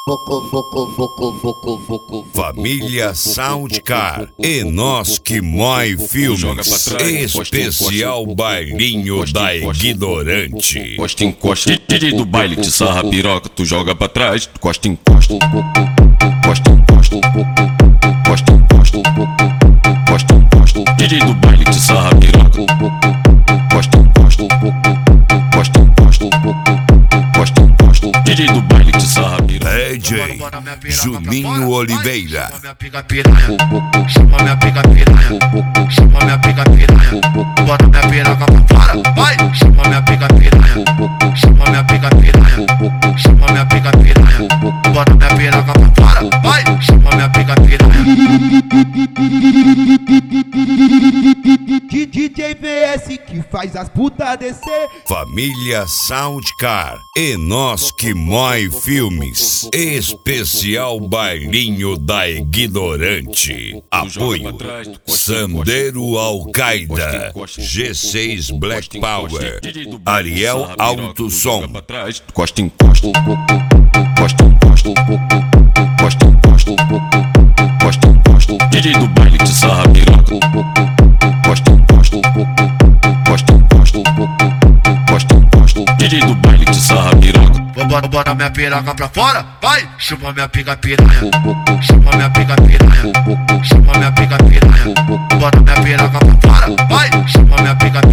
Família Soundcar e nós que mói filmes. Especial bailinho da ignorante. Encosta, encosta, DJ do baile te sarra piroca, tu joga pra trás, encosta, encosta. Encosta, encosta. Encosta, encosta. Encosta, encosta. DJ do baile te sarra piroca. Encosta, encosta. Encosta, encosta. Encosta, encosta. DJ do baile te sarra piroca. DJ Juninho Oliveira. Chama minha pica piranha, chama minha pica piranha, bota minha piroca pra fora, vai. Chama minha pica piranha, chama minha pica piranha, chama minha pica piranha, bota minha piroca pra fora, vai. Chama minha pica piranha. DJ VS que faz as putas descer. Família Soundcar e nós que mói filmes. Especial bailinho da ignorante. Apoio Sandero Al-Qaeda, G6 Black Power, Ariel Alto Som. Encosta, encosta. Encosta, encosta. Encosta, encosta. Encosta, encosta. DJ do baile te sarra piroca. Encosta, encosta. Encosta, encosta. Encosta, encosta. DJ do baile te sarra piroca. Bota minha piroca pra fora, vai. Chama minha pica piranha, chama minha pica piranha, chama minha pica piranha, bota minha piroca pra fora, vai. Chama minha pica